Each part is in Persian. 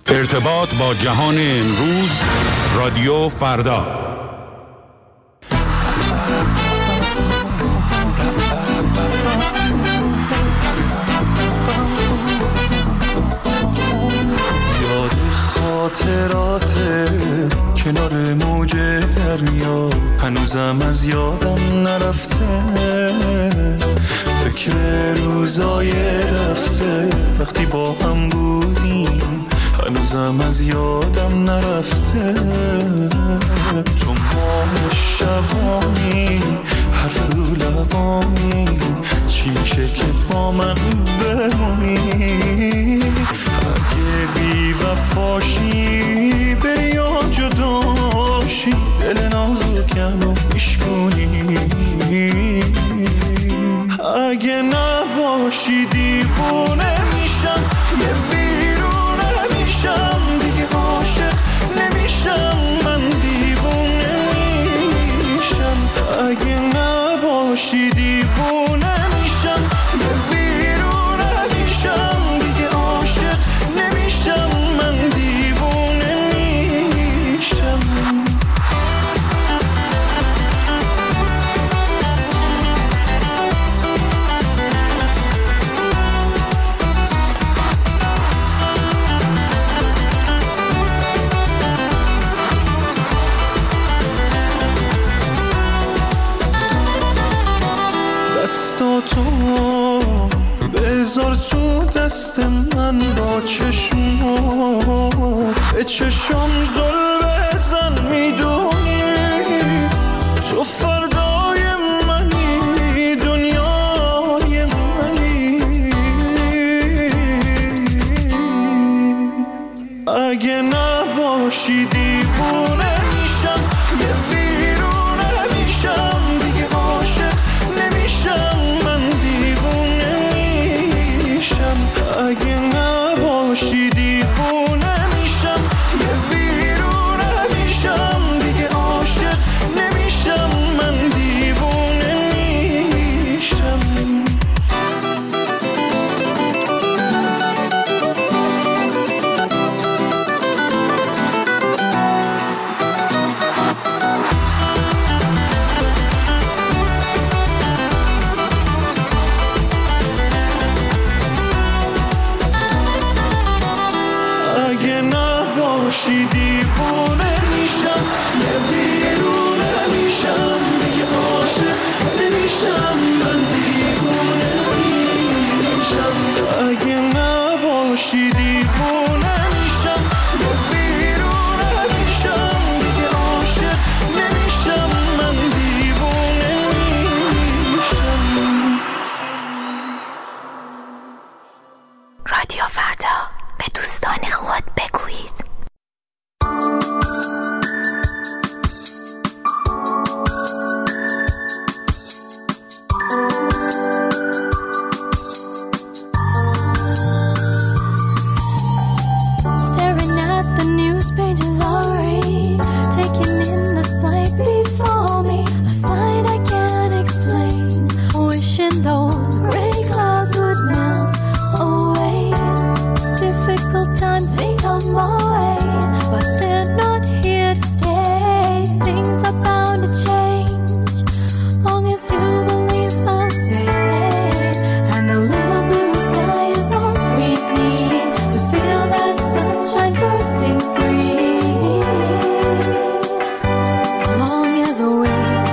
ارتباط با جهان امروز، رادیو فردا. یاد خاطرات کنار موج دریا هنوزم از یادم نرفته، فکر روزای رفته وقتی با هم بودیم هنوزم از یادم نرفته. تو ماه شبانی حرف رو لبانی چی میشه که با من بمونی؟ اگه بی وفاشی بری یا جداشی دل نازکم رو میشکنی، اگه نباشی دیوونه میشم، یه ویرونه میشم، دیگه عاشق نمیشم، من دیوونه میشم. اگه نباشی دیوونه میشم، یه ویرونه میشم، دیگه عاشق نمیشم، من دیوونه میشم. دستاتو بذار تو دست من، با چشمات به چشم زل بزن، میدونی تو فردای منی، دنیای منی. اگه نباشی دیوونه میشم، یه ویرونه میشم، دیگه عاشق نمیشم، من دیوونه میشم. اگه نباشی دیوونه میشم، یه ویرونه میشم، دیگه عاشق نمیشم، من دیوونه میشم. اگه نباشی دیوونه میشم، یه ویرونه میشم، دیگه عاشق نمیشم، من دیوونه میشم. اگه نباشی دیوونه میشم، یه ویرونه میشم، دیگه عاشق نمیشم، من دیوونه میشم. رادیو فردا، به دوستان خود بگویید. Staring at the news pages already, taking in the sight before me, a sight I can't explain, wishing those gray clouds would melt away. Difficult times become my way, but they're not here to stay. Things are bound to change, long as you believe I'll say. And the little blue sky is all we need to feel that sunshine bursting free. As long as we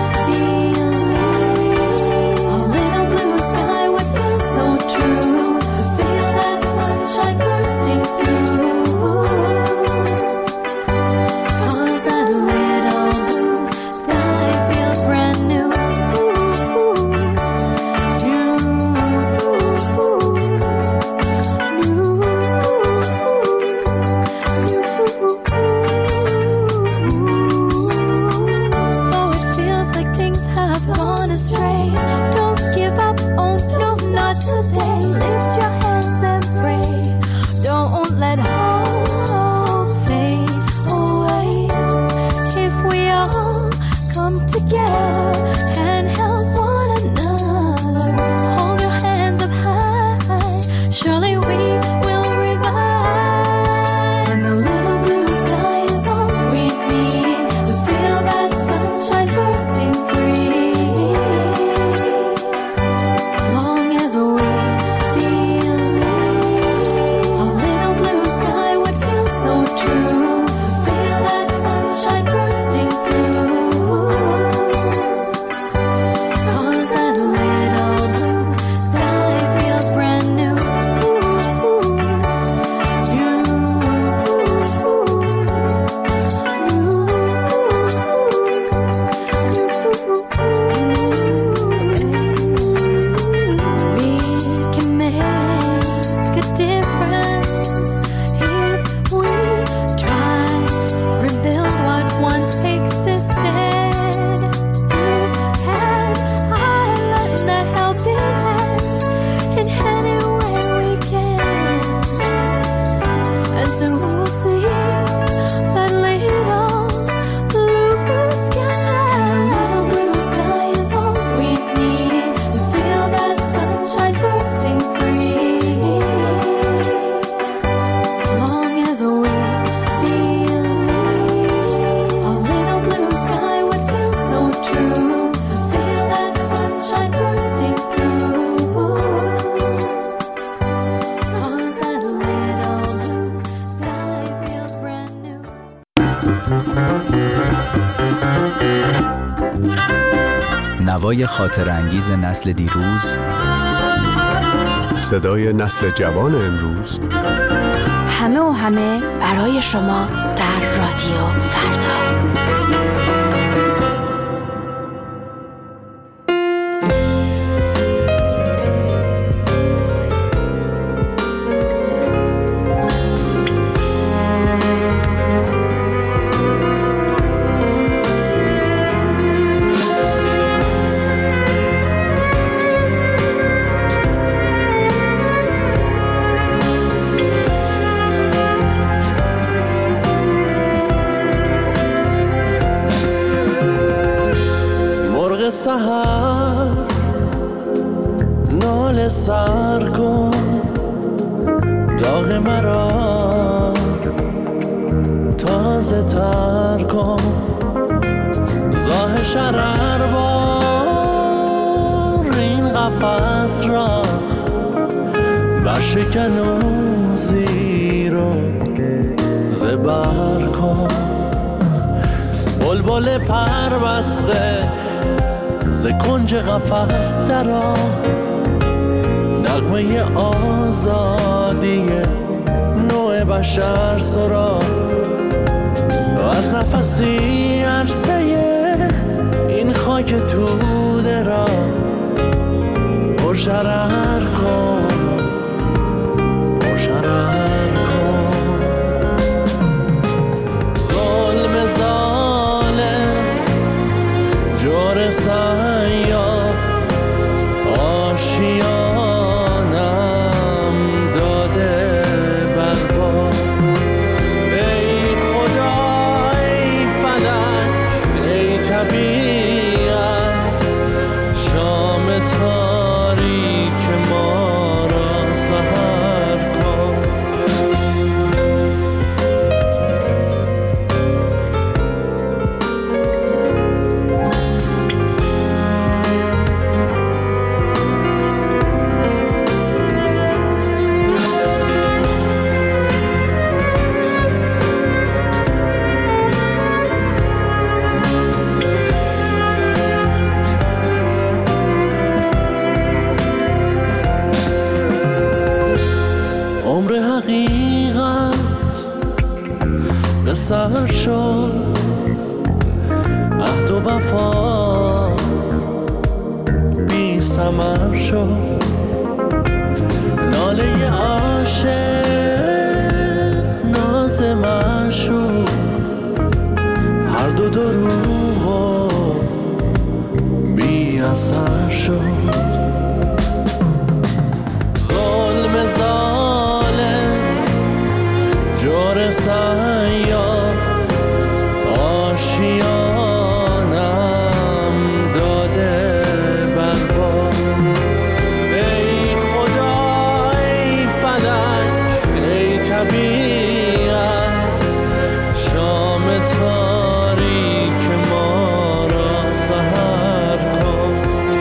believe, a little blue sky would feel so true, to feel that sunshine bursting through. نوای خاطرانگیز نسل دیروز، صدای نسل جوان امروز، همه برای شما در رادیو فردا. سحر ناله سر کن، داغ مرا تازه تر کن، زاه شرر بار این قفس را برشکن و زیر و زبر کن، بلبل پر بسته ز کنج قفس درآ، نغمه آزادی نوع بشر سرا، از نفسی عرصه این خاک توده را پرشرر کن، پرشرر کن. ظلم ظالم جور سیاه آشیانم داده برباد، ای خدا ای فلک ای طبیعت، شام تاریک ما را سحر کن. حقیقت به سر شد، عهد و وفا بی ثمر شد، ناله عاشق ناز معشوق هر دو دروغ و بی اثر شد. ظلم جور سیاه آشیانم داده برباد، ای خدا ای فلک ای طبیعت، شام تاریک ما را سحر کن.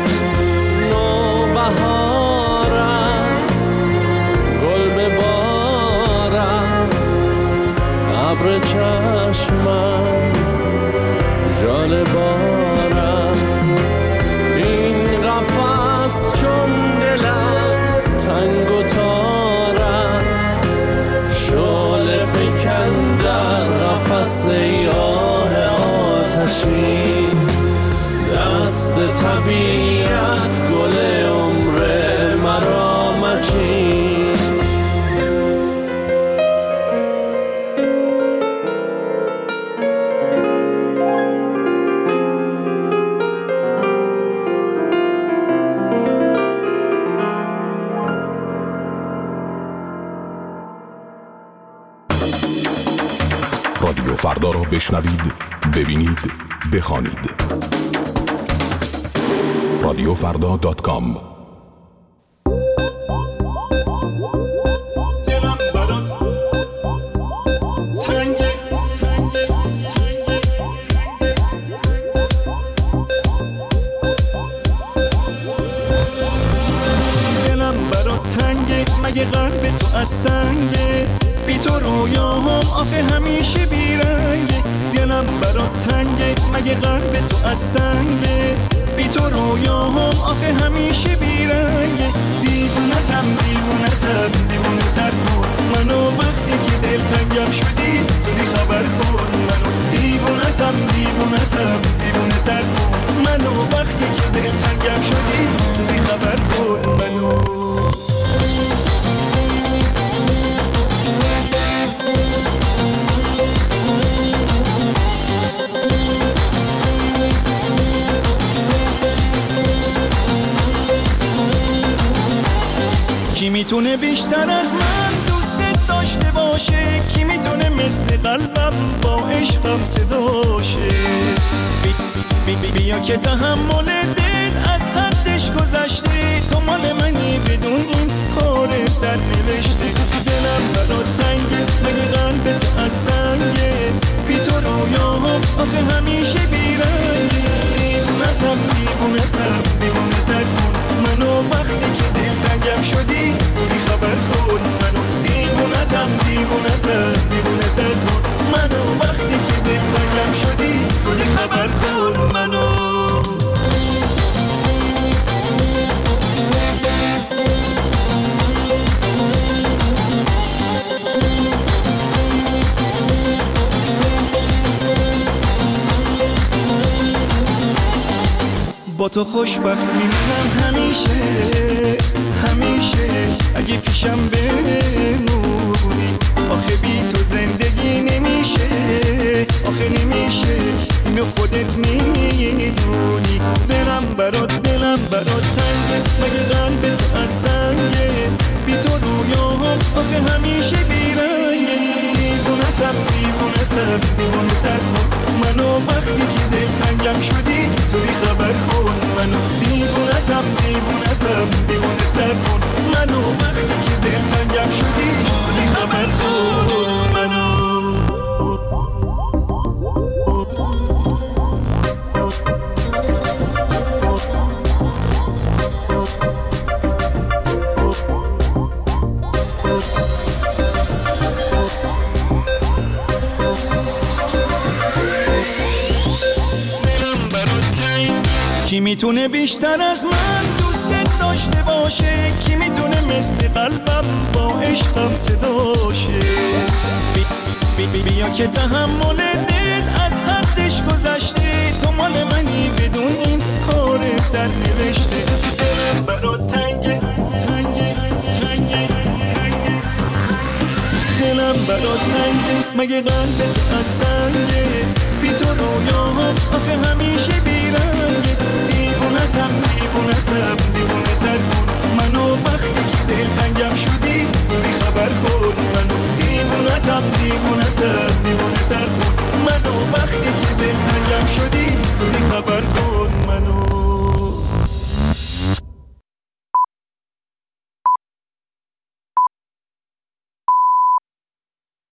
نوبهار است گل به بار است، ابر چشمم ژاله بار است، این قفس چون دلم تنگ و تار است، شعله فکن در قفس سیاه آتشی، دست طبیعت گل عمر مرا مچین. رادیو فردا را بشنوید، ببینید، بخوانید. radiofrda.com. دلم برات تنگه، مگه قلب تو از سنگه، بی تو رویاهم آخه همیشه بیرنگه. دلم برات تنگه، مگه قلب تو از سنگه، بی تو رویاهم آخه همیشه بیرنگه. دیوونتم دیوونتم دیوونتر کن منو، وقتی که دلتنگم شدی زودی خبر کن منو. دیوونتم دیوونتم دیوونتر کن منو، وقتی که دلتنگم شدی زودی خبر کن منو. کی میتونه بیشتر از من دوست داشته باشه؟ کی میتونه مثل قلبم با عشقم صداشه؟ بیا که تحمل دل از حدش گذشته، تو مال منی بدون این کار سر نوشته. دلم برات تنگه مگه قلبت از سنگه، بی تو رویاهم آخه همیشه بیرنگه. دیوونتم دیوونتم دیوونتر کن منو، وقتی که دلتنگم شدی زودی خبر کن منو. دیوونتم دیوونتم دیوونتر کن منو، وقتی که دلتنگم شدی زودی خبر کن منو. با تو خوشبخت میمونم همیشه همیشه، اگه پیشم بمونی. آخه بی تو زندگی نمیشه آخه نمیشه، اینو خودت میدونی. دلم برات تنگه مگه قلبت از سنگه، بی تو رویاهم آخه همیشه بیرنگه. دیوونتم دیوونتم دیوونتر کن منو، وقتی که دلتنگم شدی زودی خبر کن منو. دیوونتم دیوونتم دیوونتر کن منو، وقتی که دلتنگم شدی زودی خبر کن منو. کی میتونه بیشتر از من دوست داشته باشه؟ کی میتونه مثل قلبم با عشقم صداشه؟ بیا که تحمل دل از حدش گذشته، تو مال منی بدون این کار سر نوشته. دلم برات تنگه تنگه تنگه تنگه، دلم برات تنگه مگه قلبت از سنگه، بی تو رویاهم آخه همیشه بیرنگه. دیوونتم دیوونتم دیوونتر کن منو، وقتی که دلتنگم شدی زودی خبر کن منو. دیوونتم دیوونتم دیوونتر کن منو، وقتی که دلتنگم شدی زودی خبر